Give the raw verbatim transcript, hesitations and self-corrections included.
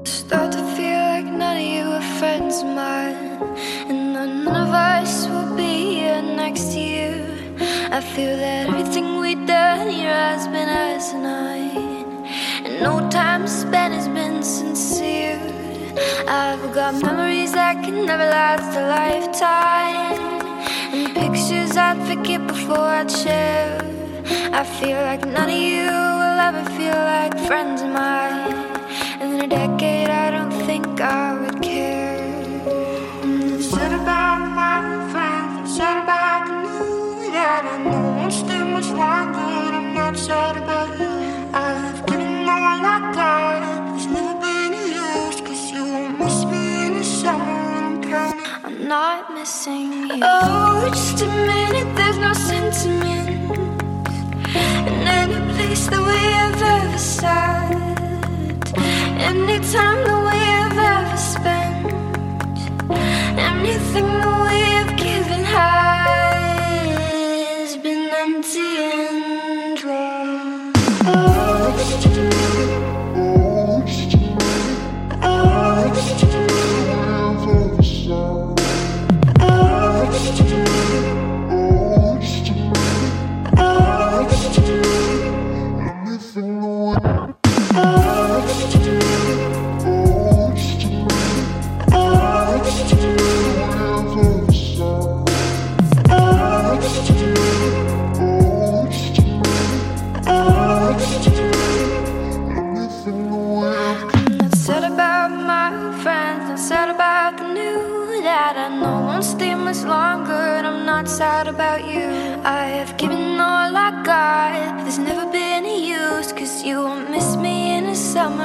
Start to feel like none of you are friends of mine, and that none of us will be here next to you. I feel that everything we've done here has been asinine, and no time spent has been sincere. I've got memories that can never last a lifetime, and pictures I'd forget before I'd share. I feel like none of you will ever feel like friends of mine, and in a decade I don't think I would care. Mm, said about my friends, said about the new that I know won't stay much longer. I'm not sad about you. I've given all I got, there's never been a use, cause you won't miss me in the summer. I'm counting, I'm not missing you. Oh, just a minute, there's no sentiment in any place that we have ever sat, any time that we have ever spent, anything that we have given has been empty and dry. Oh, just a minute. Oh, just a minute. Oh, just a minute. We have ever sat. Oh, just a minute. Oh, just a minute. Oh, just a minute. Anything that we oh, just a minute. Oh, just a minute. Oh, just a minute. We have ever sat. Oh, just a minute. Oh, just a minute. Oh, just a minute. Anything that we have. I'm not sad about my friends, not sad about the new that I know won't stay much longer, and I'm not sad about you. I have given all I got, there's never been a use, cause you won't miss me in the summer.